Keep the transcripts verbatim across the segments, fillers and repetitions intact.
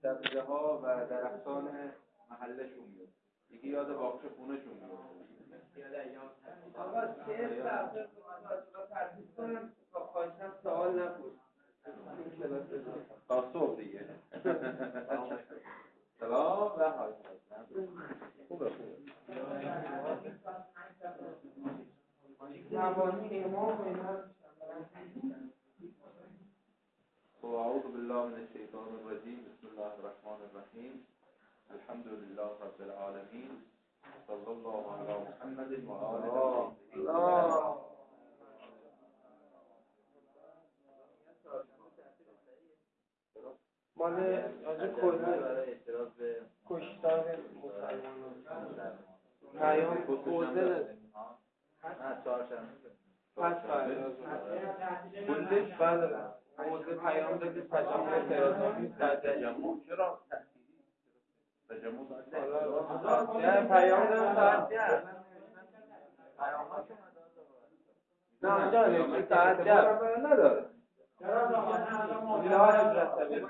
سبزه ها و درختان محلشون میاد، دیگه یاد باغچه خونهشون میاد. یاد ایام آقا چه سبزه رو ترتیب کنم تا خواهشم سوال نپرس تا صبح دیگه. سلام و حال خوبه خوبه نوانی امام و اینا. اعوذ بالله من الشیطان الرجیم. بسم الله الرحمن الرحیم. الحمد لله رب العالمین. صلی الله علی محمد و آله الله. مال از کلی برای اعتراض به کشتار مسلمانان پیام کوزه داده. نه چهارشنبه پس فردا کلش بله کوزه پیام داده تجمع اعتراضی تجمع چرا تجمع ساعت پیام داده ساعت ده پیاماشو نه اونجا نیست ساعت ده نداره نه حضرت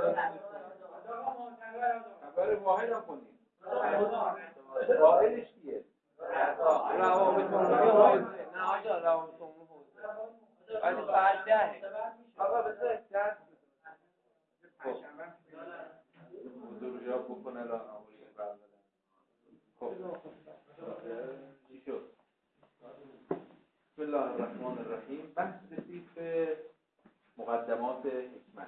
خبر واحد هم کنید واحدش کیه؟ روابط عمومی حوزه. نه آجا روابط عمومی حوزه ولی ساعت ده آقا بذار دست حضور جواب بکنه الان آموری بردارم. خب چی شد؟ بسم الله الرحمن الرحیم. بحث رسید به مقدمات حکمت.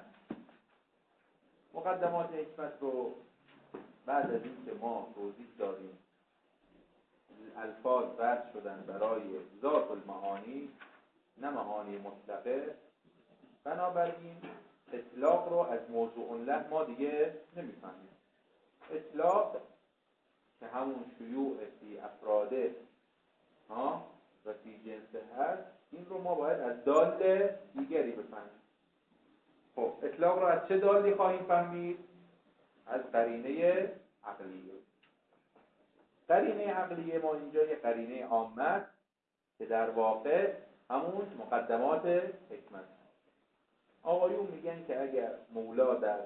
مقدمات حکمت رو بعد از این که ما توضیح دادیم الفاظ وضع شدن برای ذات المعانی نه معانی مطلقه، بنابراین اطلاق رو از موضوع له ما دیگه نمیفهمیم. اطلاق که همون شیوع فی افراده ها و فی جنسه هست، این رو ما باید از دال دیگری بفهمیم. خب اطلاق رو از چه دالی خواهیم فهمید؟ از قرینه عقلیه. قرینه عقلیه ما اینجا یه قرینه عامه که در واقع همون مقدمات حکمت. آقایون میگن که اگر مولا در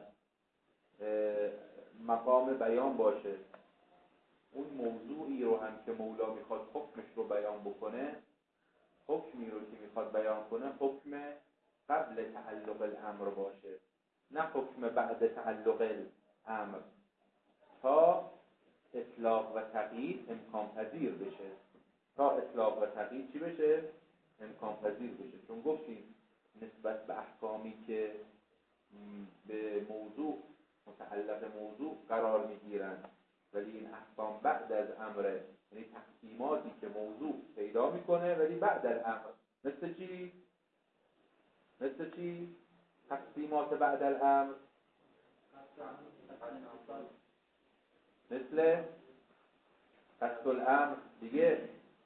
مقام بیان باشه، اون موضوعی رو هم که مولا میخواد حکمش رو بیان بکنه، حکمی رو که میخواد بیان کنه حکم قبل تعلق الامر باشه، نه حکم بعد تعلق الامر، تا اطلاق و تقیید امکان پذیر بشه. تا اطلاق و تقیید چی بشه؟ امکان پذیر بشه. چون گفتیم نسبت به احکامی که به موضوع متعلق موضوع قرار میگیرن ولی این احکام بعد از امر، یعنی تقسیماتی که موضوع پیدا میکنه ولی بعد از امر. مثل چی؟ مثل چی؟ تقسیمات بعد از امر مثل قصد الامر دیگه.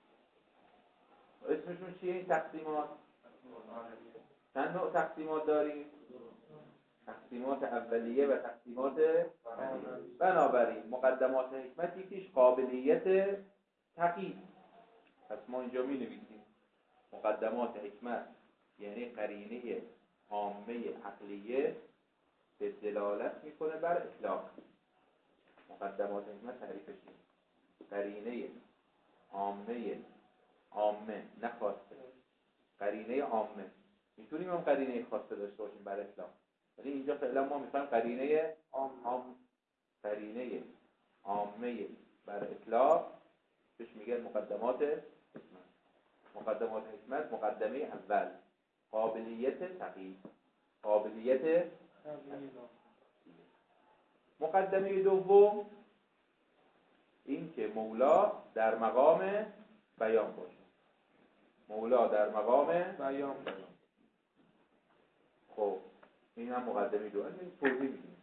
اسمشون چیه این تقسیمات؟ چند نوع تقسیمات داریم؟ تقسیمات اولیه و تقسیمات بنابراین مقدمات حکمت یکیش قابلیت تقیید. پس ما اینجا می نویسیم مقدمات حکمت یعنی قرینه عامه عقلیه به دلالت میکنه بر اطلاق. مقدمات حکمت تعریفش اینه: قرینه عامه عامه نه خاصه، قرینه عامه. میتونیم هم قرینه خاصه داشته باشیم بر اطلاق، ولی اینجا فعلا ما میخوایم قرینه عام قرینه عامه بر اطلاق بهش میگن مقدمات حکمت. مقدمات حکمت مقدمه اول قابلیت تقیید، قابلیت مقدمه دوم این که مولا در مقام بیان باشه. مولا در مقام بیان باشه. خب این هم مقدمه دوم. این توضیح میدیم.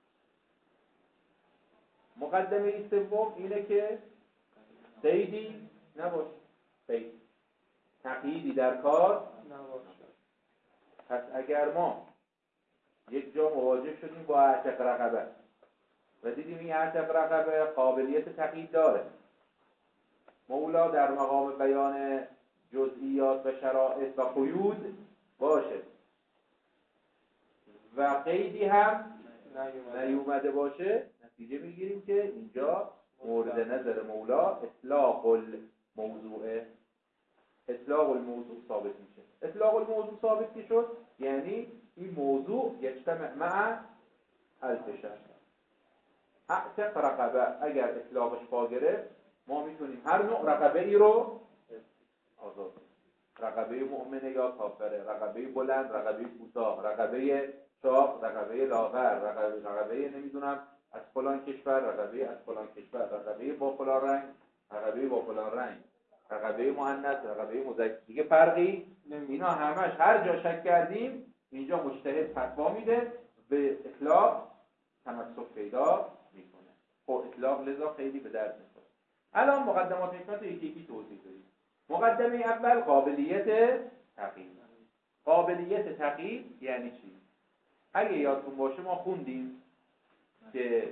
مقدمه سوم اینه که قیدی نباشه، قید تقییدی در کار نباشه. پس اگر ما یک جا مواجه شدیم با اعتق رقبه و دیدیم این اعتق رقبه قابلیت تقیید داره، مولا در مقام بیان جزئیات و شرائط و قیود باشه و قیدی هم نیومده باشه نتیجه میگیریم که اینجا مورد نظر مولا اطلاق الموضوع اطلاق الموضوع ثابت میشه. اطلاق الموضوع ثابت که شد یعنی این موضوع یجتمع مع الفشل. اعتق رقبه اگر اطلاقش پا گرفت ما میتونیم هر نوع رقبه ای رو آزاد کنیم. رقبه مؤمنه یا کافره، رقبه بلند، رقبه کوتاه، رقبه چاق، رقبه لاغر، رقبه رقبه نمیدونم از فلان کشور، رقبه از فلان کشور، رقبه با فلان رنگ، رقبه با فلان رنگ، رقبه مؤنث، رقبه مذکر، دیگه فرقی اینا همش هر جا شک کردیم اینجا مجتهد فتوا میده به اطلاق تمسک پیدا میکنه. خب اطلاق لذا خیلی به درد میخوره. الان مقدمات حکمت یکی یکی توضیح بدیم. مقدمه اول قابلیت تقیید. قابلیت تقیید یعنی چی؟ اگه یادتون باشه ما خوندیم که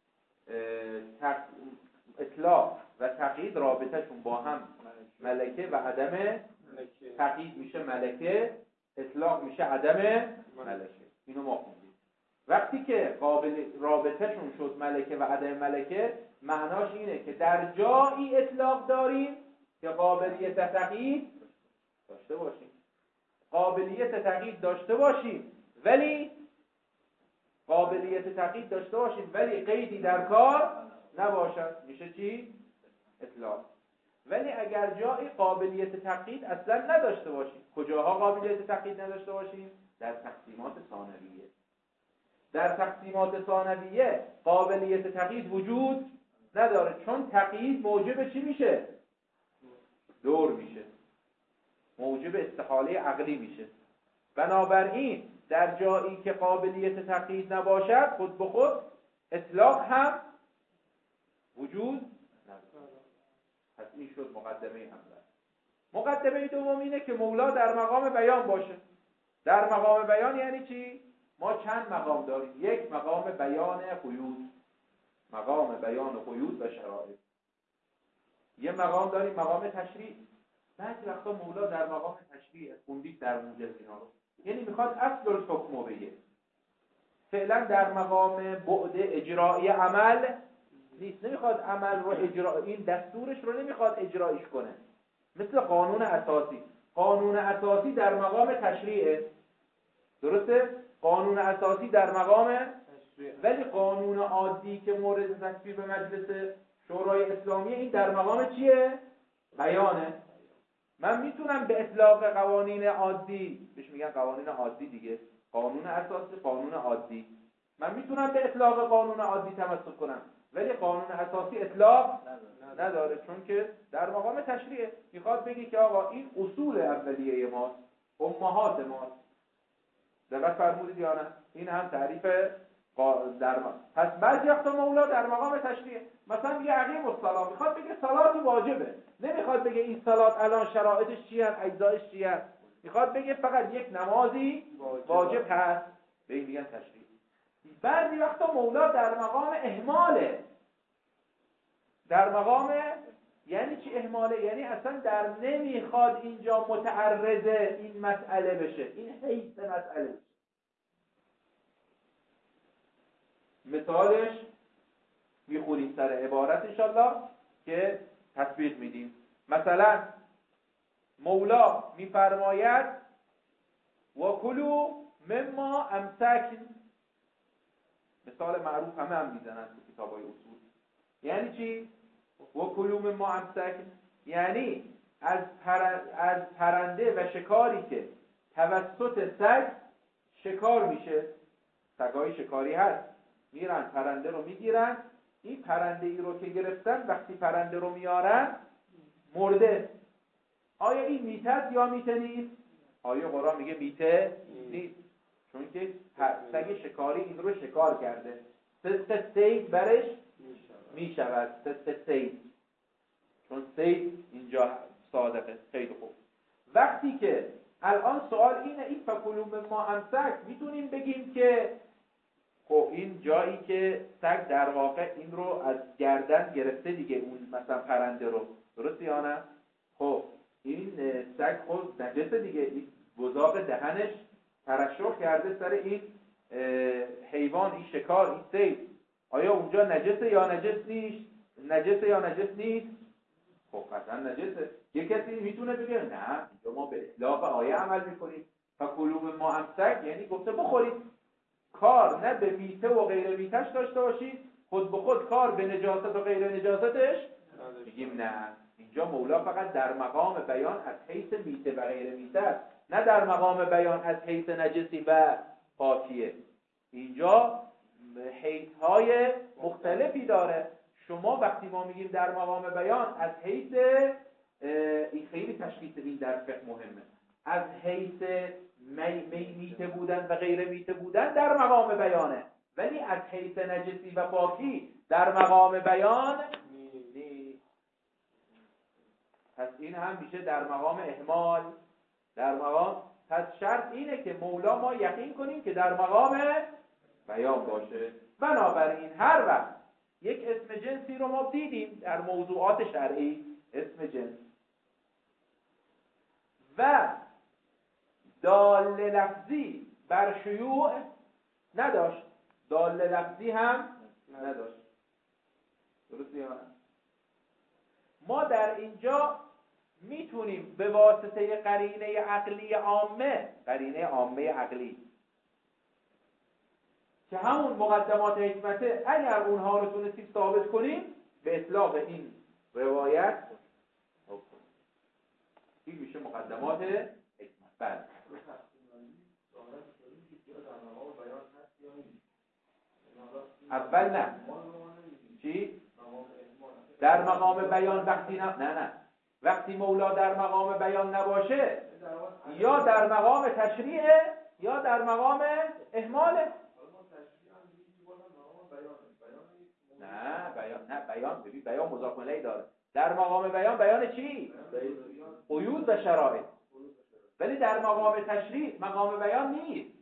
اطلاق و تقیید رابطهشون با هم ملکه و عدم تقیید میشه ملکه، اطلاق میشه عدم ملکه. اینو ما خوندیم. وقتی که قابل رابطهشون شد ملکه و عدم ملکه معناش اینه که در جایی اطلاق داریم که قابلیت تقیید داشته باشیم، قابلیت تقیید داشته باشیم ولی قابلیت تقیید داشته باشیم ولی قیدی در کار نباشد، میشه چی؟ اطلاق. ولی اگر جایی قابلیت تقیید اصلا نداشته باشیم، کجاها قابلیت تقیید نداشته باشیم؟ در تقسیمات ثانویه. در تقسیمات ثانویه قابلیت تقیید وجود نداره، چون تقیید موجب چی میشه؟ دور میشه، موجب استحاله عقلی میشه. بنابراین در جایی که قابلیت تقیید نباشد خود به خود اطلاق هم وجود نداره. پس این شد مقدمه اول. مقدمه دوم اینه که مولا در مقام بیان باشه. در مقام بیان یعنی چی؟ ما چند مقام داریم. یک مقام بیان قیود، مقام بیان قیود و شرایط. یه مقام داریم مقام تشریع. بعضی وقتا مولا در مقام تشریع خوندید در موجز اینا رو، یعنی میخواد اصل الحکم بگه. فعلا در مقام بعد اجرایی عمل نیست، نمیخواد عمل رو اجرا، این دستورش رو نمیخواد اجرایش کنه. مثل قانون اساسی. قانون اساسی در مقام تشریعه، درسته؟ قانون اساسی در مقام تشریع، ولی قانون عادی که مورد تصویب به مجلس شورای اسلامی این در مقام چیه؟ بیانه. من میتونم به اطلاق قوانین عادی، بهش میگن قوانین عادی دیگه، قانون اساسی، قانون عادی، من میتونم به اطلاق قانون عادی تمسک کنم ولی قانون اساسی اطلاق نداره، چون که در مقام تشریعه. میخواد بگی که آقا این اصول اولیه ماست، امهات ماست. دقت فرمودید یا نه؟ این هم تعریف در ما. پس بعضی وقتا مولا در مقام تشریع مثلا میگه عقیم الصلاه، میخواد بگه صلاتی واجبه، نمیخواد بگه این صلات الان شرایطش چی هست، اجزایش چی هست، میخواد بگه فقط یک نمازی واجب هست، به این میگن تشریع. بعضی وقتا مولا در مقام اهماله. در مقام یعنی چی اهماله؟ یعنی اصلا در نمیخواد اینجا متعرض این مسئله بشه، این حیث مسئله بشه. مثالش میخوریم سر عبارت انشالله که تطبیق میدیم. مثلا مولا میفرماید و کلوا مما امسکن، مثال معروف همه هم میزنن تو کتابای اصول. یعنی چی؟ و کلوا مما امسکن یعنی از, پر... از پرنده و شکاری که توسط سگ شکار میشه. سگای شکاری هست، میرن پرنده رو میگیرن، این پرنده ای رو که گرفتن وقتی پرنده رو میارن مرده. آیا این میته است یا میته نیست؟ آیا قرآن میگه میته نیست؟ چون که سگ شکاری این رو شکار کرده، سست سید برش میشود، سست سید، چون سید اینجا صادقه. خیلی خوب. وقتی که الان سوال اینه این فکلوا مما امسک، میتونیم بگیم که خب این جایی که سگ در واقع این رو از گردن گرفته دیگه، اون مثلا پرنده رو، درسته یا نه؟ خب این سگ خود نجسه دیگه، این گذاق دهنش ترشح کرده سر این حیوان، این شکار، این صید آیا اونجا نجسه یا نجس نیست؟ نجسه یا نجس نیست؟ خب قطعا نجسه. یه کسی میتونه بگه نه اینجا ما به اطلاق آیه عمل میکنیم فکلوا مما امسک، یعنی گفته بخورید، کار نه به میته و غیر میتش داشته باشید، خود به خود کار به نجاست و غیر نجاستش میگیم نه. اینجا مولا فقط در مقام بیان از حیث میته و غیر میته است، نه در مقام بیان از حیث نجسی و پاکیه. اینجا حیث‌های مختلفی داره. شما وقتی ما میگیم در مقام بیان از حیث، این خیلی تشخیص این در فقه مهمه، از حیث می می میته بودن و غیر میته بودن در مقام بیانه، ولی از حیث نجسی و پاکی در مقام بیان نیست. پس این هم میشه در مقام اهمال، در مقام. پس شرط اینه که مولا ما یقین کنیم که در مقام بیان باشه. بنابراین هر وقت یک اسم جنسی رو ما دیدیم در موضوعات شرعی، اسم جنس و دال لفظی بر شیوع نداشت، دال لفظی هم نداشت، درست یا نه؟ ما در اینجا میتونیم به واسطه قرینه عقلی عامه، قرینه عامه عقلی که همون مقدمات حکمته، اگر اونها رو تونستیم ثابت کنیم به اطلاق این روایت این میشه مقدمات حکمت. بله اول نه چی؟ در مقام بیان وقتی نه نه نه وقتی مولا در مقام بیان نباشه یا در مقام تشریعه یا در مقام اهماله. نه بیان نه بیان ببین بیان مضاف الیه داره. در مقام بیان بیان چی؟ قیود و شرایط. ولی در مقام تشریع مقام بیان نیست.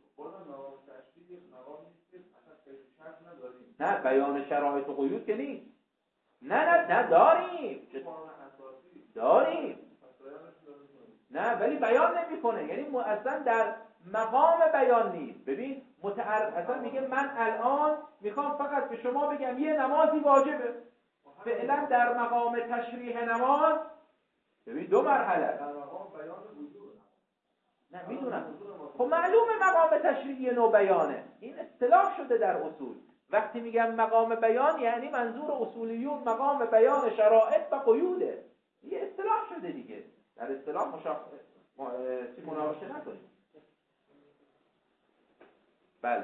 نه بیان شرایط و قیود که نیست. نه نه نه داریم داریم نه ولی بیان نمیکنه، یعنی اصلا در مقام بیان نیست. ببین متعرض اصلا میگه من الان میخوام فقط به شما بگم یه نمازی واجبه، فعلا در مقام تشریح نماز ببین دو مرحله در مقام بیان وجود. نه میدونم خب معلومه مقام تشریعی نوع بیانه، این اصطلاح شده در اصول. وقتی میگم مقام بیان یعنی منظور اصولیون مقام بیان شرائط و قیوده، یه اصطلاح شده دیگه، در اصطلاح مشخص مناقشه نکنیم. بله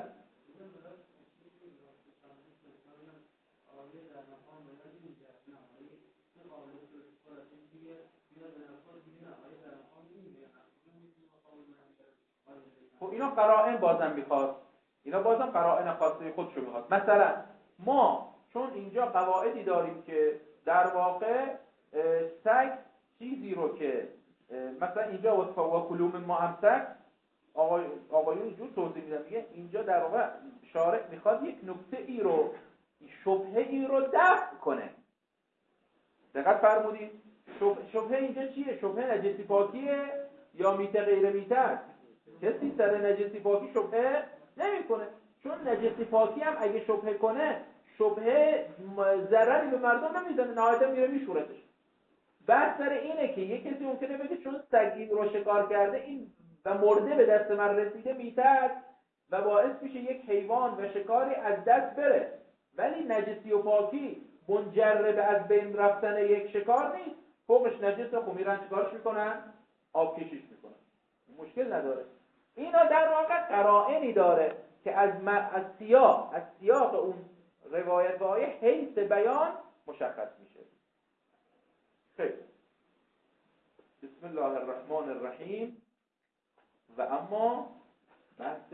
خب اینا قرائن بازم میخواد، اینا بازم قرائن خاصه خودشو میخواد. مثلا ما چون اینجا قواعدی داریم که در واقع سگ چیزی رو که مثلا اینجا و کلوم ما امسک آقای آقایون جور توضیح میدن، میگه اینجا در واقع شارع میخواد یک نکته ای رو، شبهه ای رو دفع کنه. دقت فرمودید؟ شبهه اینجا چیه؟ شبهه نجسی پاکیه یا میته غیر میته است؟ کسی سر نجسی پاکی شبهه نمیکنه، چون نجسی پاکی هم اگه شبهه کنه شبهه ضرری به مردم نمیزنه، نهایتا میره میشورتش. بحث سر اینه که یک کسی ممکنه بگه چون سگ این رو شکار کرده این و مرده به دست من رسیده میته است و باعث میشه یک حیوان و شکاری از دست بره، ولی نجسی و پاکی منجر به از بین رفتن یک شکار نیست. فوقش نجسه، خب میرن چیکارش میکنن؟ آب کشیش میکنن، مشکل نداره. اینا در واقع قرائنی داره که از از سیاق از سیاق اون روایت های حیث بیان مشخص میشه. خیلی بسم الله الرحمن الرحیم. و اما بحث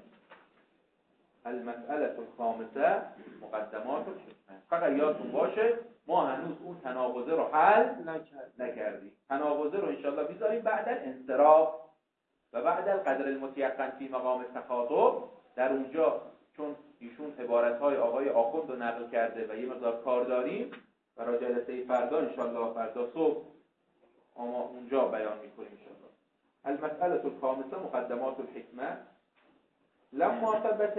المسئله الخامسه مقدمات الحکمه. فقط یادتون باشه ما هنوز اون تناقضه رو حل نکردیم. تناقضه رو انشاءالله میذاریم بعد الانصراف و بعد القدر المتيقن فی مقام تخاطب. در اونجا چون ایشون عبارت‌های آقای آخوند رو نقل کرده و یه مقدار کار داریم برای جلسه فردا انشاءالله فردا صبح اما اونجا بیان می‌کنیم انشاءالله. المسئله الخامسه مقدمات الحکمه. لما ثبت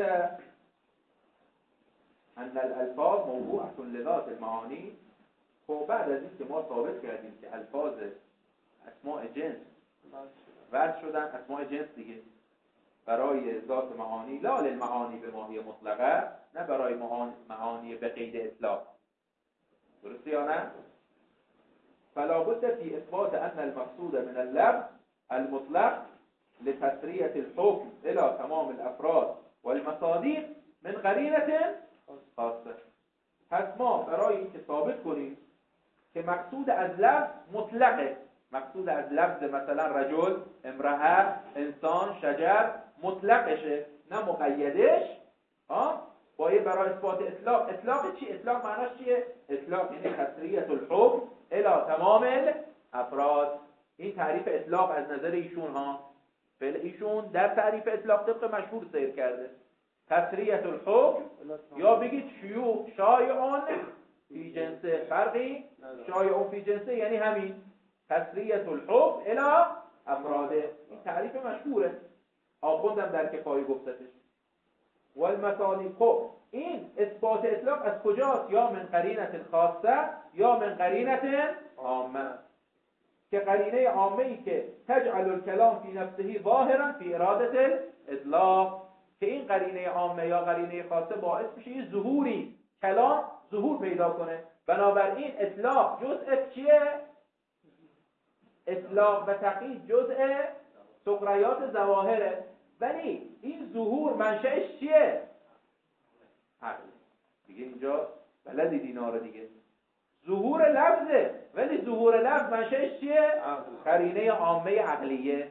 ان الالفاظ موضوعة لذات المعانی، خب بعد از این که ما ثابت کردیم که الفاظ اسماء جنس وضع شدن، اسماء جنس دیگه برای ذات معانی، لا للمعانی به ماهی مطلقه، نه برای معانی به قید اطلاق، درسته یا نه؟ فلا بد في اثبات ان المقصود من اللفظ المطلق لتسریة الحكم الى تمام الافراد والمصادیق من قرینه خاصه. پس ما برای اینکه ثابت کنیم که مقصود از لفظ مطلقه، مقصود از لفظ مثلا رجل، امرأه، انسان، شجر مطلقشه نه مقیدش، ها باید برای اثبات اطلاق. اطلاق چی؟ اطلاق معناش چیه؟ اطلاق یعنی تسریة الحكم الى تمام الافراد. این تعریف اطلاق از نظر ایشون ها، فعل ایشون در تعریف اطلاق طبق مشهور سیر کرده تسریة الحكم، یا بگید شیوع شایعون فی جنسه، فرقی شایعون فی جنسه یعنی همین تسریة الحكم الى افراده. این تعریف مشهوره، آخوندم در کفایه گفتتش. والمثالی، خب این اثبات اطلاق از کجاست؟ یا من قرینه خاصه یا من قرینه عامه، که قرینه عامه ای که تجعل الکلام فی نفسه ظاهرا فی اراده الاطلاق، که این قرینه عامه یا قرینه خاصه باعث میشه یه ظهوری کلام ظهور پیدا کنه. بنابراین اطلاق جزء چیه؟ اطلاق و تقیید جزء سغریات ظواهره، ولی این ظهور منشأش چیه؟ عقل دیگه. اینجا بلدی دینا رو دیگه، ظهور لفظه، ولی ظهور لفظ منشأش چیه؟ قرینه عامه عقلیه،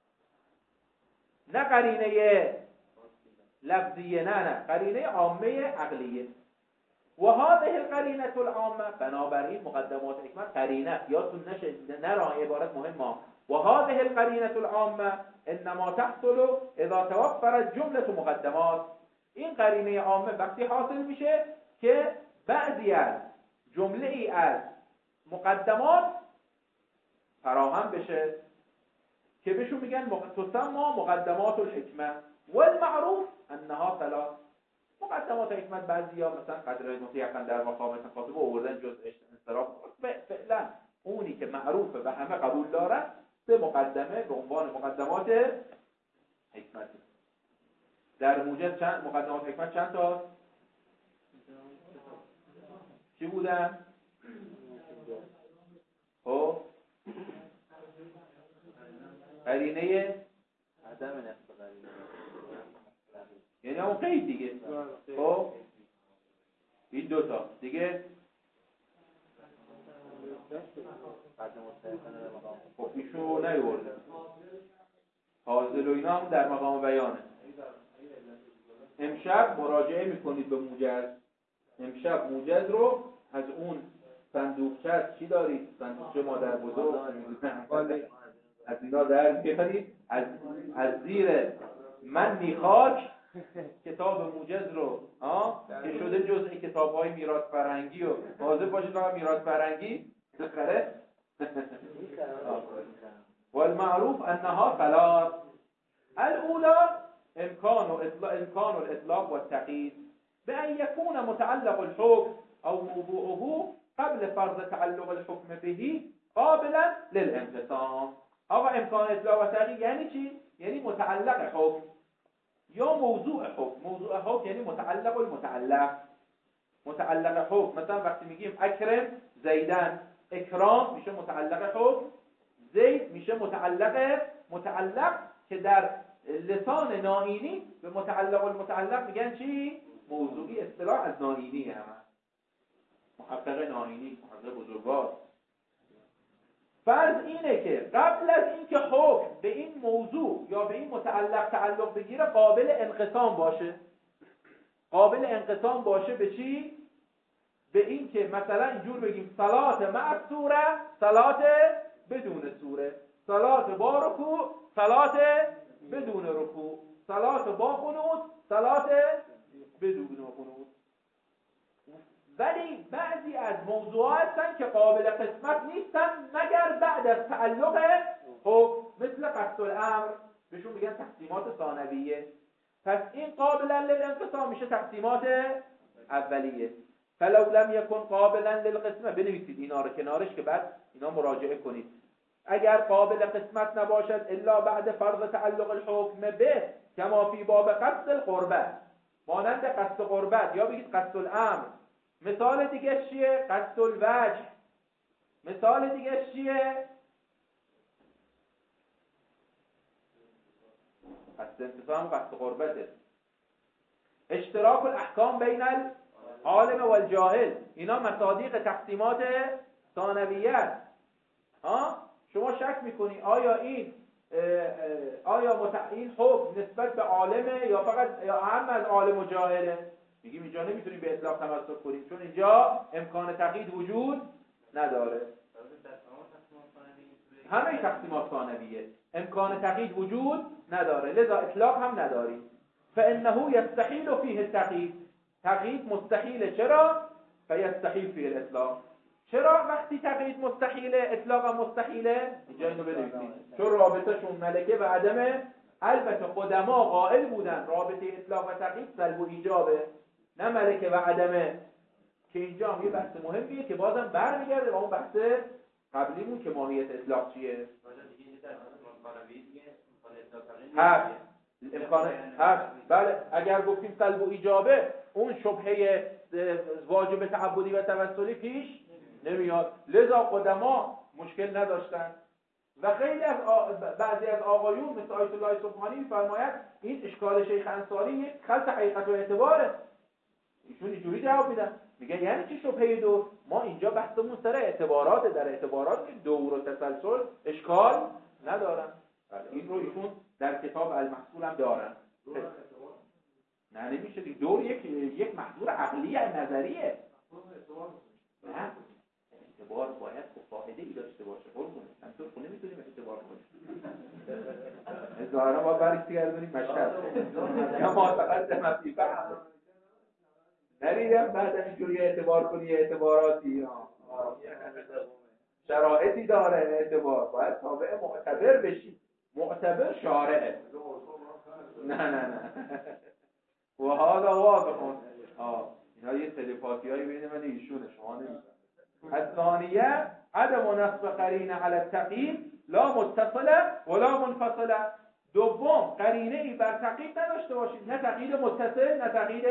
نه قرینه لفظیه، نه نه قرینه عامه عقلیه. و هذه القرینه العامه، بنابراین مقدمات حکمت قرینه یادتون نشه، نه راه عبارت مهمه. و هذه القرینه العامه انما تحصل اذا توفرت جمله مقدمات، این قرینه عامه وقتی حاصل میشه که بعضی از جمله ای از مقدمات فراهم بشه که بهشون میگن تسمى مقدمات الحکمه. والمعروف انها ثلاث. مقدمات حکمت بعضیا مثلا قدر مطلقاً در مقام تخاطب آوردن جز انصراف، فعلا اونی که معروفه و همه قبول دارن سه مقدمه به عنوان مقدمات حکمت. در موجب چند مقدمات حکمت چند تا؟ چی بودن؟ خب قرینه عدم نقص قرینه یعنی همون قید دیگه. خب این دوتا دیگه. خب ایشو نیورده، حاضر و اینا هم در مقام بیانه. امشب مراجعه میکنید به موجز، امشب موجز رو از اون صندوقچه چی دارید؟ صندوقچه مادر بزرگ از اینا در بیارید، از از زیر منی خاک کتاب موجز رو ها که شده جزء کتاب‌های میراث فرهنگی و حاضر باشید که میراث فرهنگی بخره. والمعروف انها ثلاث. الاولى امکان و اطلاق امکان الاطلاق والتقیید بأن يكون متعلق الحكم او موضوعه قبل فرض تعلق الحكم به قابلا للانقسام. آقا امکان اطلاق و تقیید یعنی چی؟ یعنی متعلق حکم یا موضوع حکم. موضوع حکم یعنی متعلق المتعلق. متعلق حکم مثلا وقتی میگیم اکرم زیدن، اکرام میشه متعلق حکم، زید میشه متعلق متعلق که در لسان نائینی به متعلق المتعلق میگن چی؟ موضوعی. اصطلاح از نائینی هم محقق نائینی، محقق بزرگوار. فرض اینه که قبل از اینکه حکم به این موضوع یا به این متعلق تعلق بگیره قابل انقسام باشه. قابل انقسام باشه به چی؟ به این که مثلا اینجور بگیم صلات مع سوره، صلات بدون سوره، صلات با رکوع، صلات بدون رکوع، صلات با قنوت، صلات بدون قنوت. ولی بعضی از موضوعات هستن که قابل قسمت نیستن مگر بعد از تعلق حکم، مثل قصد الامر، بهشون میگن تقسیمات ثانویه. پس این قابلا للانقسام میشه تقسیمات اولیه. فلو لم یکن قابلا للقسمه، بنویسید اینا رو کنارش که بعد اینا مراجعه کنید. اگر قابل قسمت نباشد الا بعد فرض تعلق الحکم به کما فی باب قصد القربت، مانند قصد قربت یا بگید قصد الامر. مثال دیگه چیه؟ قصد الوجه. مثال دیگه چیه؟ قصد انتصام قصد قربته. اشتراک الاحکام بین العالم والجاهل، اینا مصادیق تقسیمات ثانویه است. ها شما شک میکنی آیا این آیا متعین حکم نسبت به عالمه یا فقط یا هم از عالم و جاهله؟ میگیم اینجا نمیتونیم به اطلاق تمسک کنیم چون اینجا امکان تقیید وجود نداره. همه تقسیمات ثانویه امکان تقیید وجود نداره، لذا اطلاق هم نداریم. فانه یستحیل فیه التقیید، تقیید مستحیله. چرا؟ فیستحیل فیه الاطلاق. چرا وقتی تقیید مستحیله اطلاق هم مستحیله؟ اینجا اینو بنویسید، چون رابطهشون ملکه و عدمه. البته قدما قائل بودن رابطه اطلاق و تقیید سلب و ایجابه، نه ملکه و عدمه، که اینجا هم یه بحث مهمیه که بازم برمیگرده به اون بحث قبلیمون که ماهیت اطلاق چیه. هست امکان هست. بله اگر گفتیم سلب و ایجابه اون شبهه واجب تعبدی و توسلی پیش نمیاد، لذا قدما مشکل نداشتن. و خیلی از آ... بعضی از آقایون مثل آیت الله سبحانی می‌فرماید این اشکال شیخ انصاری یک خلط حقیقت و اعتباره. ایشون اینجوری جواب میدن، میگه یعنی چی شبهه دو؟ ما اینجا بحثمون سر اعتبارات، در اعتبارات که دور و تسلسل اشکال ندارن. این رو ایشون در کتاب المحصول هم دارن. نه نمیشه دیگه، دور یک یک محضور عقلی نظریه. نه اعتبار باید خب فایده ای داشته باشه. قربونه همطور خونه میتونیم اعتبار کنیم. ظاهرا ما برگردونیم مشهد یا ما تقدم فی بحث نریدم بعد اینجوری اعتبار کنی. اعتباراتی شرایطی داره اعتبار، باید تابع معتبر بشی. معتبر شارعه. نه نه نه و حالا واضح آه اینا یه تلپاتی هایی بین من ایشونه، شما نمیدونم. الثانیه عدم نصب قرینه علی التقیید لا متصله ولا منفصله. دوم قرینه ای بر تقیید نداشته باشید، نه تقیید متصل نه تقیید.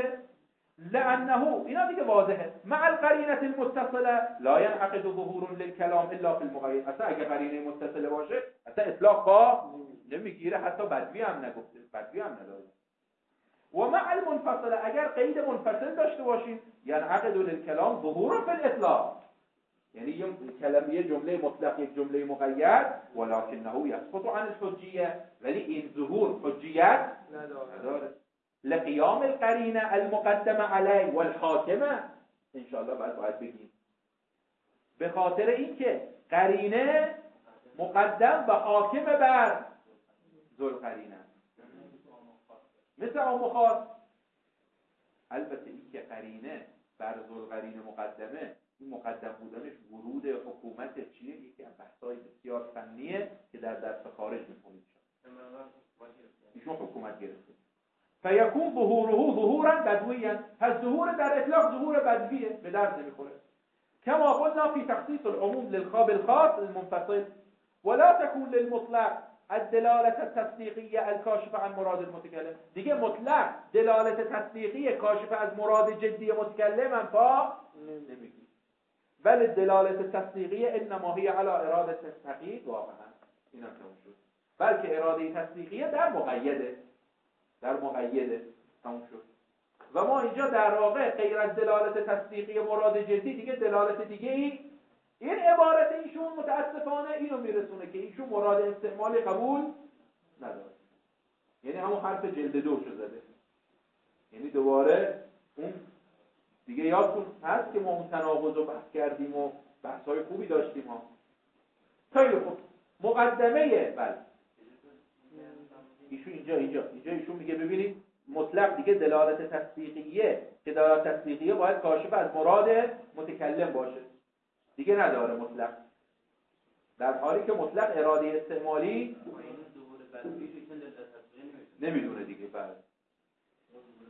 لانه اینا دیگه واضحه مع القرینه المتصله لا ينعقد ظهور للكلام الا في المقید. اصلا اگه قرینه متصله باشه اصلا اطلاق با نمیگیره، حتی بدوی هم نگفته، بدوی هم نداره. و مع المنفصله اگر قید منفصل داشته باشیم ينعقد للكلام ظهور في الاطلاق، یعنی یه کلمه یه جمله مطلق یک جمله مقید ولكنه يسقط عن الحجیه، ولی این ظهور حجیت نداره. لقیام القرینه المقدمه علی والحاکمه ان شاء الله بعد باید بگیم به خاطر اینکه قرینه مقدم و حاکم بر ذوالقرینه مثل اون مخاص. البته این که قرینه بر ذوالقرینه مقدمه، این مقدم بودنش ورود حکومت چیه؟ یکی از بحث‌های بسیار فنیه که در درس خارج می‌خونید. ایشون حکومت گرفته. فیکون ظهوره ظهورا بدویا، پس ظهور در اطلاق ظهور بدویه، به درد نمیخوره. کما قلنا فی تخصیص العموم للخاب الخاص المنفصل ولا تكون للمطلق الدلالة التصدیقیه الکاشفه عن مراد المتکلم. دیگه مطلق دلالت تصدیقی کاشفه از مراد جدی متکلم هم پا نمیگی، ولی دلالت تصدیقی انما هی علی اراده تقیید واقعا اینا تموم شد. بلکه اراده تصدیقیه در مقیده، در مقیده تموم شد. و ما اینجا در واقع غیر از دلالت تصدیقی مراد جدی دیگه دلالت دیگه ای این عبارت ایشون متاسفانه اینو میرسونه که ایشون مراد استعمالی قبول نداره. یعنی همون حرف جلد دو شو زده. یعنی دوباره اون دیگه یادتون هست که ما اون تناقض رو بحث کردیم و بحث‌های خوبی داشتیم ها. خیلی خوب. مقدمه بله ایشون اینجا اینجا اینجا ایشون میگه ببینید مطلق دیگه دلالت تصدیقیه که دلالت تصدیقیه باید کاشف از مراد متکلم باشه، دیگه نداره مطلق، در حالی که مطلق اراده استعمالی نمیدونه دیگه. بله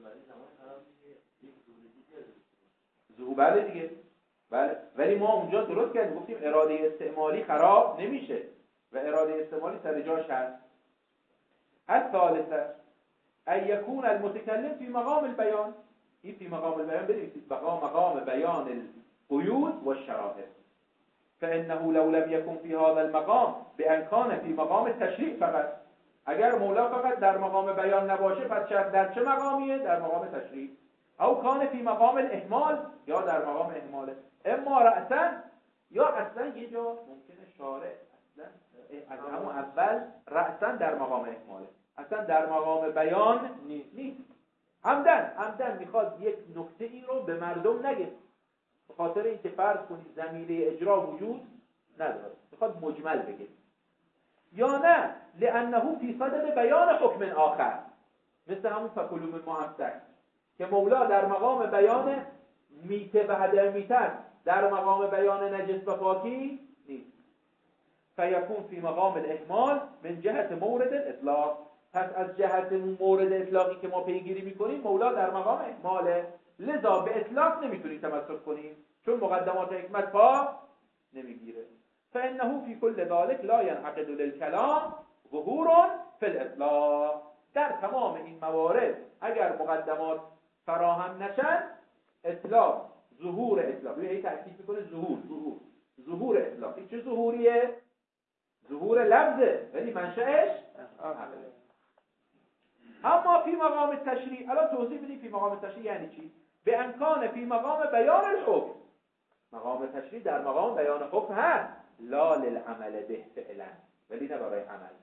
ظهور بله دیگه، بله. ولی ما اونجا درست کردیم گفتیم اراده استعمالی خراب نمیشه و اراده استعمالی سر جاش هست. الثالثه ان يكون المتكلم في مقام البيان. این فی مقام البیان بنویسید، مقام مقام بیان القیود و الشرائط. فانه لو لم يكن في هذا المقام بان كان في مقام التشریع فقط. اگر مولا فقط در مقام بیان نباشه پس در چه مقامیه؟ در مقام تشریع. او کان فی مقام الاهمال، یا در مقام اهماله. اما رأسا، یا اصلا یه جا ممکنه شارع اصلا از همون اول رأسا در مقام اهماله، اصلا در مقام بیان نیست. عمدن عمدن میخواد یک نکته ای رو به مردم نگه، به خاطر اینکه فرض کنید ضمیره اجرا وجود نداره، میخواد مجمل بگه. یا نه لانه فی صدد بیان حکم آخر، مثل همون فکلوا مما امسک که مولا در مقام بیان میته و هدر میتر، در مقام بیان نجس و پاکی نیست. فیکون فی مقام الاهمال من جهت مورد الاطلاق. پس از جهت مورد اطلاقی که ما پیگیری میکنیم مولا در مقام اهماله، لذا به اطلاق نمیتونیم تمسک کنیم چون مقدمات حکمت پا نمیگیره. فانه فی کل ذلك لا ينعقد للكلام ظهور فی الاطلاق. در تمام این موارد اگر مقدمات فراهم نشن، اطلاق، ظهور اطلاق، یعنی تأکید میکنه ظهور ظهور ظهور اطلاق. این چه ظهوریه؟ ظهور لفظه ولی منشأش عقله. اما فی مقام تشریع، الان توضیح بدیم فی مقام تشریع یعنی چی؟ به امکان فی مقام بیان الحکم. مقام تشریع در مقام بیان حکم هست، لا للعمل به فعلا، ولی نه برای عمل.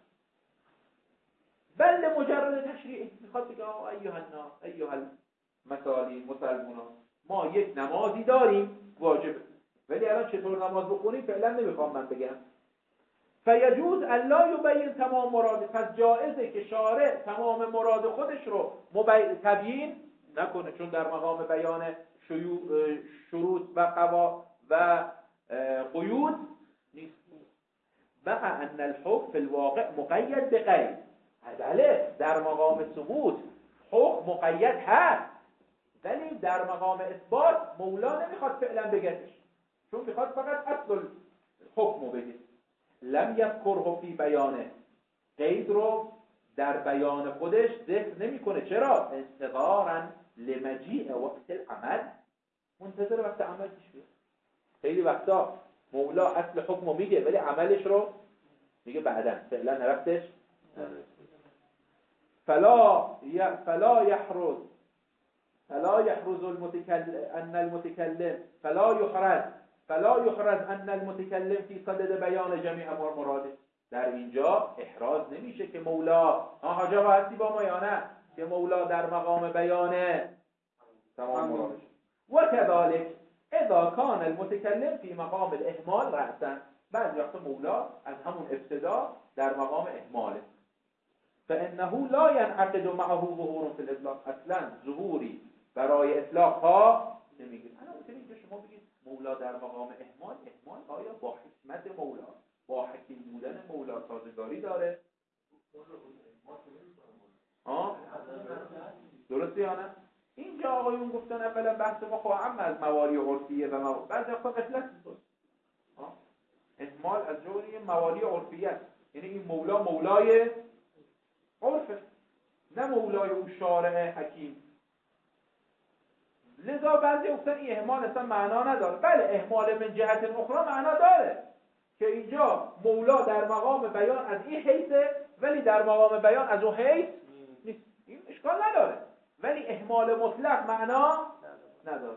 بل مجرد تشریع. میخواد بگه ایها الناس ایها المسالین مسلمانان، ما یک نمازی داریم واجب، ولی الان چطور نماز بخونیم فعلا نمیخوام من بگم. فیجوز الا یبین تمام مراد. پس جائزه که شارع تمام مراد خودش رو مبین تبیین نکنه، چون در مقام بیان شروط و قوا و قیود نیست. بقى ان الحكم في الواقع مقید بقید. بله در مقام ثبوت حکم مقید هست، ولی در مقام اثبات مولا نمیخواد فعلا بگتش، چون میخواد فقط اصل حکم رو بگه. لم یذکره فی بیانه، قید رو در بیان خودش ذکر نمیکنه. چرا؟ انتظارا لمجیء وقت العمل، منتظر وقت عمل پیش بیاد. خیلی وقتا مولا اصل حکم رو میگه ولی عملش رو میگه بعدا، فعلا نرفتش. فلا ي... فلا يحرز فلا يحرز المتكلم ان المتكلم فلا يحرز فلا يحرز ان المتكلم في صدد بیان جمیع امور مراده. در اینجا احراز نمیشه که مولا ها حاجا هستی با ما یا نه، که مولا در مقام بیان تمام مرادش. و كذلك اذا كان المتكلم في مقام الاهمال رأسا، بعضی وقتا مولا از همون ابتدا در مقام اهماله. فانه لا ينعقد معه ظهور في الاطلاق. اصلا ظهوری برای اطلاق ها نمیگیره. الان میتونید که شما بگید مولا در مقام اهمال، اهمال آیا با حکمت مولا، با حکیم بودن مولا سازگاری داره؟ ها درسته یا نه؟ اینجا آقایون گفتن اولا بحث ما خواهم از موالی عرفیه و موالی، بعضی وقتا غفلت میکنه. اهمال از جمله موالی عرفیه است، یعنی این مولا مولای عرفه، نه مولای اون شارع حکیم. لذا بعضی گفتن این اهمال اصلا معنا نداره. بله اهمال من جهت اخرى معنا داره که اینجا مولا در مقام بیان از این حیثه ولی در مقام بیان از اون حیث نیست. این اشکال نداره، ولی اهمال مطلق معنا نداره.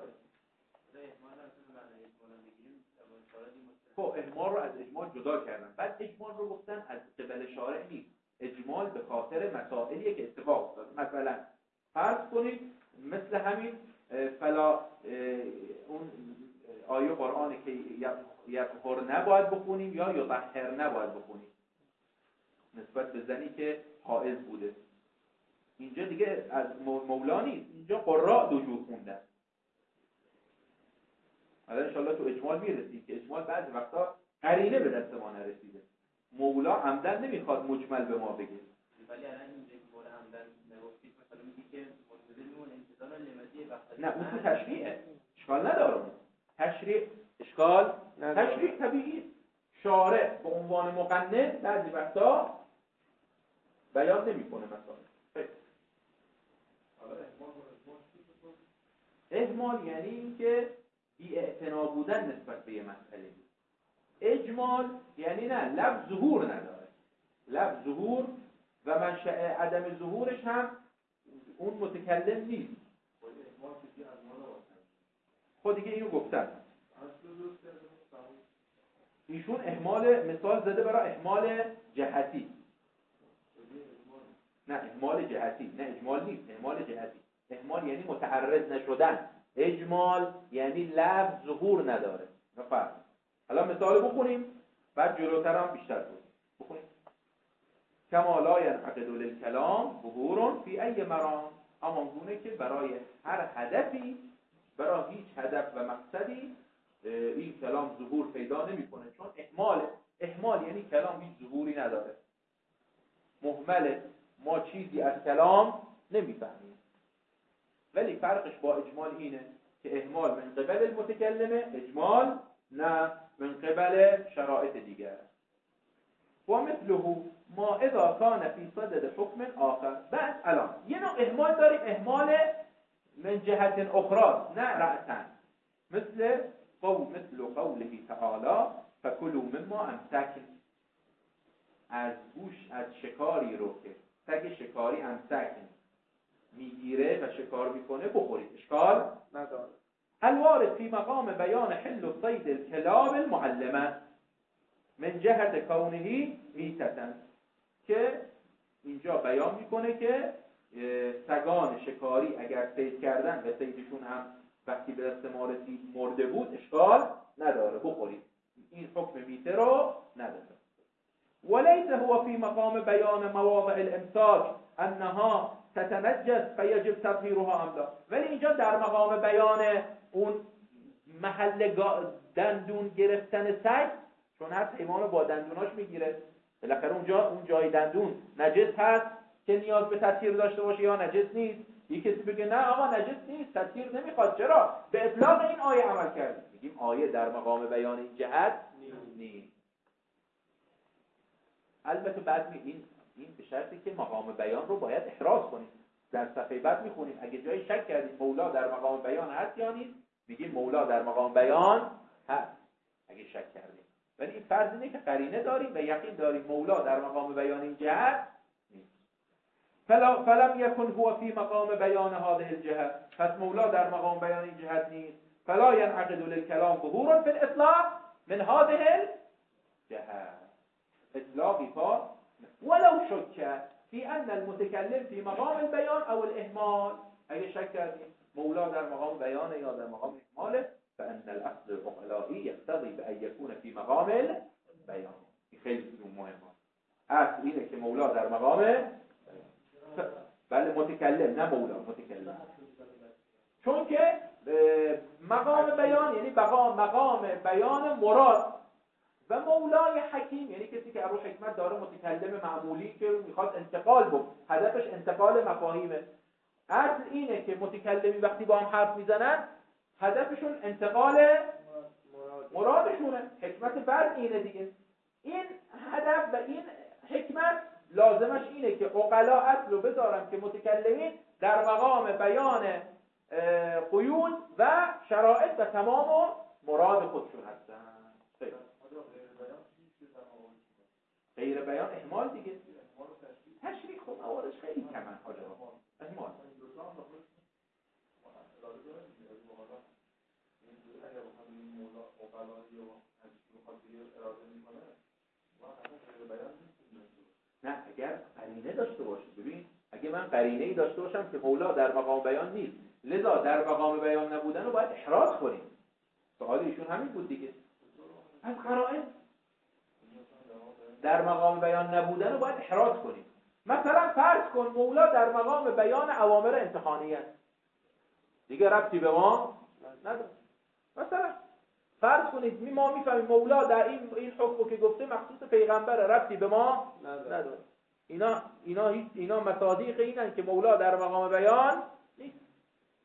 خب اهمال رو از اجمال جدا کردن، بعد اجمال رو گفتن از قبل شارع نیست، اجمال به خاطر مسائلیه که اتفاق افتاد. مثلا فرض کنید مثل همین فلا اون آیه قرآنی که یطهر نباید بخونیم یا یطهر نباید بخونیم نسبت به زنی که حائض بوده. اینجا دیگه از مولا نیست، اینجا قراء دو جور خوندن. الان انشاءالله تو اجمال میرسید که اجمال بعضی وقتا قرینه به دست ما نرسیده، مولا عمدن نمیخواد مجمل به ما بگه. ولی الان اینجا که بوده عمدن نگفتید، مثلا میگی که مستدل میمونه نه اون تو تشریعه، اشکال نداره. تشریع اشکال تشریع طبیعی، شارع به عنوان مقنن بعضی وقتا بیان نمی‌کنه مثلا. اهمال یعنی این که بی‌اعتنا بودن نسبت به یه مسئله. اجمال یعنی نه، لفظ ظهور نداره، لفظ ظهور و منشأ عدم ظهورش هم اون متکلم نیست. خود دیگه اینو گفتن ایشون اهمال مثال زده برای اهمال جهتی. نه اهمال جهتی، نه اجمال نیست، اهمال جهتی. اهمال یعنی متعرض نشدن، اجمال یعنی لفظ ظهور نداره. نفر حالا مثال بخونیم بعد جلوتر هم بیشتر بخونیم. بخونیم کما لا ينعقد للكلام ظهور فی ای مرام، اما گونه که برای هر هدفی، برای هیچ هدف و مقصدی این کلام ظهور پیدا نمیکنه، چون اهمال اهمال یعنی کلام هیچ ظهوری نداره، مهمله، ما چیزی از کلام نمیفهمیم. ولی فرقش با اجمال اینه که اهمال من قبل المتکلمه، اجمال نه من قبل شرایط دیگر. و مثله ما اذا کان فی صدد حکم آخر. بعد الان یه نوع اهمال داریم، اهمال من جهت اخرى نه رأسا، مثل قول مثل قوله تعالی فکلوا مما امسکن. از گوش از شکاری رو که سگ شکاری امسکن میگیره و شکار میکنه بخورید، اشکال نداره. الوارد فی مقام بیان حل صید الکلاب المعلمه من جهت کونه میتتن، که اینجا بیان میکنه که سگان شکاری اگر صید کردن و صیدشون هم وقتی به دست ما رسید مرده بود اشکال نداره بخورید، این حکم میته رو نداره. وليس هو في مقام بیان مواضع الامساک انها تتنجس فیجب تطهیرها ام لا. ولی اینجا در مقام بیان اون محل دندون گرفتن سگ، چون هر حیوان با دندوناش میگیره، بالاخره اونجا اون جای دندون نجس هست که نیاز به تطهیر داشته باشه یا نجس نیست. یک کسی بگه نه آقا نجس نیست، تطهیر نمیخواد، چرا؟ به اطلاق این آیه عمل کرد. میگیم آیه در مقام بیان این جهت نیست. البته بعد میگیم این به شرطی که مقام بیان رو باید احراز کنیم. در صفحه بعد میخونیم اگه جایی شک کردیم مولا در مقام بیان هست یا نیست، میگیم مولا در مقام بیان هست اگه شک کردیم. ولی این فرض اینه که قرینه داریم و یقین داریم مولا در مقام بیان این جهت نیست. فلا فلم یکن هو فی مقام بیان هذه الجهه، پس مولا در مقام بیان این جهت نیست. فلا ينعقد للكلام ظهور في الاطلاق من هذه الجهه. اطلاقی پا ولو شک فی ان المتکلم فی مقام البیان او الاهمال، اگه شک کردیم مولا در مقام بیان یا در مقام اهماله، فان الاصل العقلایی یقتضی بان یکون فی مقام البیان. این خیلی مهمه. اصل اینه که مولا در مقام بله متکلم، نه مولا، متکلم. چون که مقام بیان یعنی مقام مقام بیان مراد، و مولای حکیم یعنی کسی که رو حکمت داره، متکلم معمولی که میخواد انتقال بود، هدفش انتقال مفاهیمه. اصل اینه که متکلمی وقتی با هم حرف میزنن هدفشون انتقال مرادشونه. حکمت بعد اینه دیگه. این هدف و این حکمت لازمش اینه که عقلا اصل رو بذارن که متکلمین در مقام بیان قیود و شرائط و تمام و مراد خودشون هستن. خیلی غیر بیان اهمال دیگه، تشریح خب مواردش خیلی کمن حالا اهمال. نه اگر قرینه داشته باشید، ببین اگه من قرینه‌ای داشته باشم که مولا در مقام بیان نیست، لذا در مقام بیان نبودن رو باید احراز کنیم. سوال ایشون همین بود دیگه. از قرائن در مقام بیان نبودن رو باید احراز کنیم. مثلا فرض کن مولا در مقام بیان اوامر انتخابی است، دیگه ربطی به ما نداره. مثلا فرض کنید ما میفهمیم مولا در این این حکم که گفته مخصوص پیغمبر، ربطی به ما نداره. اینا اینا اینا مصادیق اینن که مولا در مقام بیان نیست.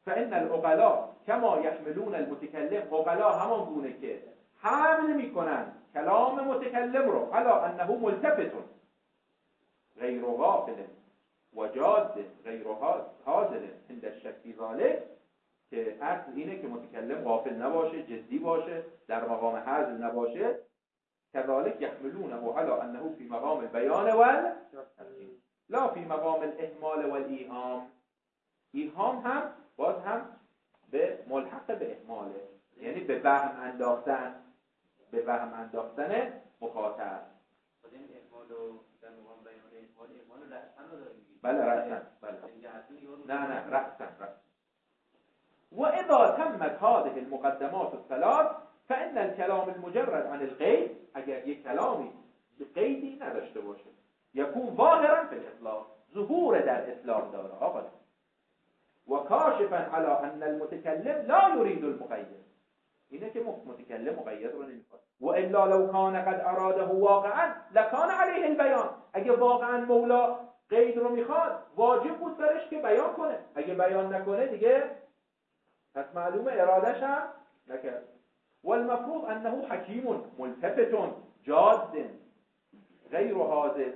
فان العقلاء كما يحملون المتكلم، عقلا همان گونه که حمل میکنن کلام متکلم رو علی انه ملتفت غیر غافل و جاد غیر حاضر عند الشک فی ذلک، که اصل اینه که متکلم غافل نباشه، جدی باشه، در مقام حذف نباشه. كذلك يحملونه على انه في مقام البيان وال لا في مقام الاهمال والایهام. ایهام هم باز هم به ملحق به اهماله، یعنی به وهم انداختن، به وهم انداختن مخاطب. این اهمال و در مقام بیان اهمال، اهمال رأسن رو داریم. بله رأسن، بله. نه نه رأسن رأسن. و اذا تمت هذه المقدمات الثلاث فإن الكلام المجرد عن القید، اگر یک کلامی قیدی نداشته باشه، یکون ظاهرا فی الاطلاق، ظهور در اطلاق داره آقا، و کاشفا علی ان المتکلم لا یرید المقید، اینه که متکلم مقید رو نمیخواد. و الا لو کان قد اراده واقعا لکان علیه البیان، اگه واقعا مولا قید رو میخواد واجب بود برش که بیان کنه، اگه بیان نکنه دیگه پس معلومه ارادش هم نکرد. والمفروض انه حکیم ملتفت جاد غیر حاضر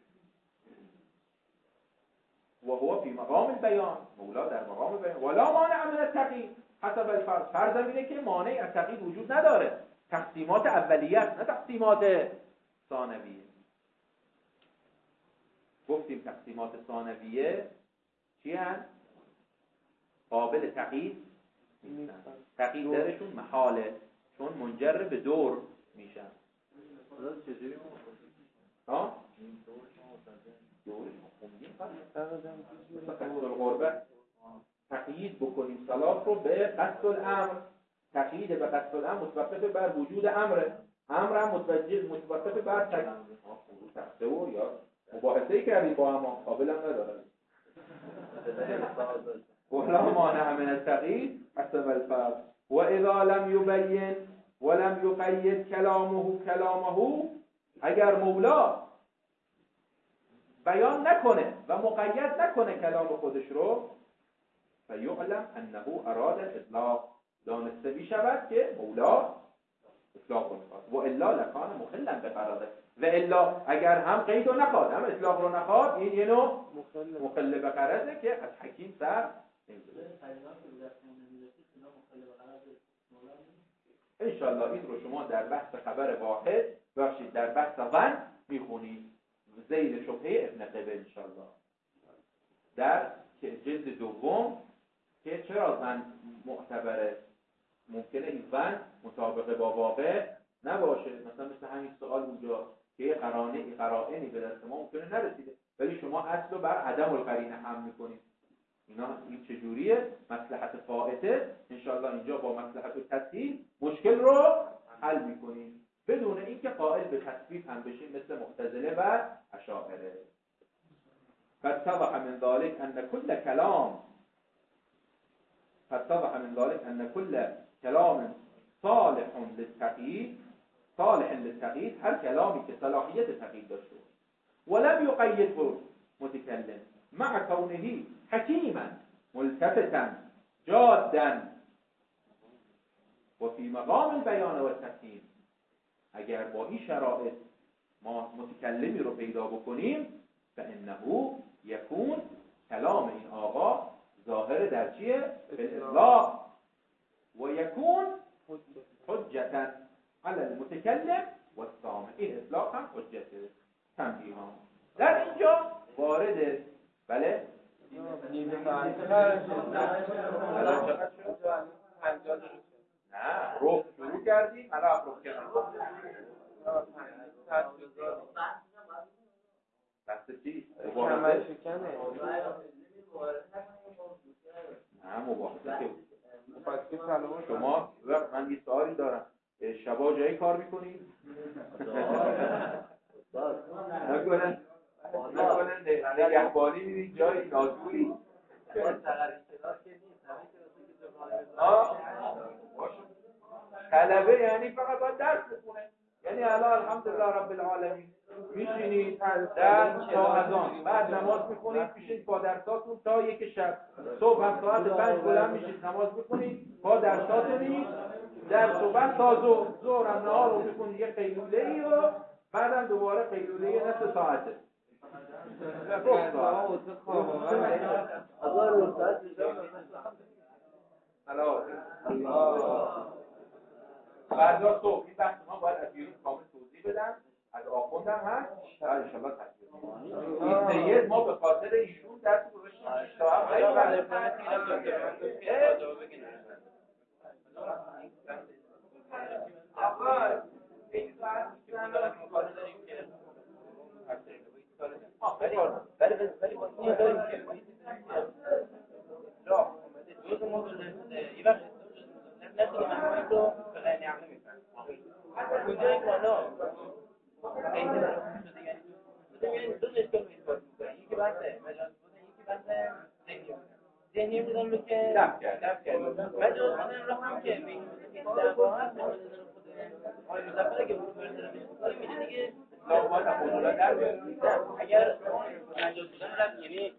و هو فی مقام البیان، مولا در مقام بیان. ولا مانع من التقیید حسب الفرض، فرض اینه که مانع از تقیید وجود نداره، تقسیمات اولیه است نه تقسیمات ثانویه. گفتیم تقسیمات ثانویه چی هست؟ قابل تقیید نیستن، تقیید درشون محاله، چون منجر به دور میشن. چجوری ها؟ دورش خوندیم مثلا قصد القربه تقیید بکنیم صلات رو به قصد الامر، تقیید به قصد الامر متوقف بر وجود امره، امر هم متوجه متوقف بر تقیید یا مباحثه کردیم با هم قابل هم نداره. ولا مانع من التقیید حسب الفرض. و اذا لم يبين ولم يقيد كلامه كلامه، اگر مولا بیان نکنه و مقید نکنه کلام خودش رو، فیعلم انه اراد الاطلاق، دانسته بشود که مولا اطلاق رو میخواد. و الا لکان مخلا بقراده، و الا اگر هم قید رو نخواد هم اطلاق رو نخواد، این یه نوع مخل بقراده که از حکیم سر انشاءالله. این رو شما در بحث خبر واحد باشید در بحث ظن میخونید زیر شبهه ابن قبل انشاءالله در جلد دوم، که چرا ظن معتبره. ممکنه این ظن مطابق با واقع نباشه، مثلا مثل همین سوال اونجا که یه قرائنی قرائنی به دست ما ممکنه نرسیده، ولی شما اصل رو بر عدم القرینه حمل میکنید. اینا این چجوریه؟ مصلحت فائته انشاءالله اینجا با مصلحت و تسهیل مشکل رو حل میکنیم بدون اینکه قائل به تصویب هم بشیم مثل معتزله و اشاعره. فاتضح من ذلك ان كل كلام فاتضح من ذلك ان كل كلام صالح للتقييد صالح للتقييد، هر کلامی که صلاحیت تقیید داشته ولم يقيده متكلم مع كونه حكيما ملتفتا جادا وفي مقام البيان والتفهيم، اگر با این شرایط ما متکلمی رو پیدا بکنیم فانه یکون کلام این آقا ظاهر در چیه؟ بالاطلاق و یکون حجتا علی المتکلم و السامع. این اطلاق هم حجته. تنبیه ها در اینجا وارده. بله نیمه ساعت قرار شد. نه رو شروع کردیم حالا افروف کردیم بحث چی؟ کمر شکنه. نه مباحثه که شما وقت من یه سوالی دارم، شبا جایی کار میکنید؟ نکنن نکنن نگهبانی میدید جایی نازوری؟ طلبه یعنی فقط باید درس بخونه، یعنی الان الحمدلله رب العالمین میشینید در تا اذان، بعد نماز میخونید، میشینید با درساتون تا یک شب. صبح هم ساعت پنج بلند میشید نماز میخونید با درساتونید، در صبح تا ظهر، ظهر هم نهار رو میخونید یه قیلوله ای رو، بعدم دوباره قیلوله نصف ساعته. فردا صبح این بحث ما باید از دیروز کامل توضیح بدم، از آخوندم هست در انشاءالله تصویر این سید ما به خاطر ایشون درس گذاشتیم شش تا هم آقا این ساعت زنده مقاله داریم که ولی ولی با این داریم که را روز ما یه وقت نتونیم همه رو به غیر نعمه میفرم کجای بالا خیلی شده یعنی دو اشکال به این باید میکنه، یکی بحث مجاز بودن، یکی بحث ذهنی بودن. ذهنی بودن رو که دفت کرد دفت کرد مجاز بودن رو هم که به این دعوا هست مجاز بودن خود آقای مظفر اگه بود برسه رو میشه دیگه لاغبات هم بودن در بیارید. اگر مجاز بودن رفت یعنی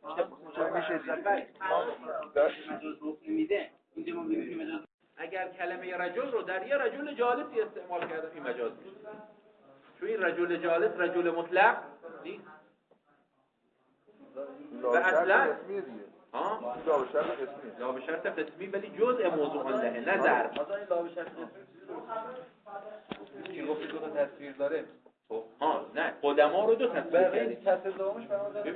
مجاز بودن میده اینجا ما میگیم مجاز. اگر کلمه رجل رو در یه رجل جالسی استعمال کردم این مجاز میشه، چون این رجل جالس رجل مطلق نیست و اصلا ها لا به شرط قسمی لا به شرط قسمی ولی جزء موضوع آنده نه ضرب. مثلا این لا به شرط قسمی چی گفتی دو تا تصویر داره؟ ها نه قدما رو دو تصویر کردیم. تصویر دومش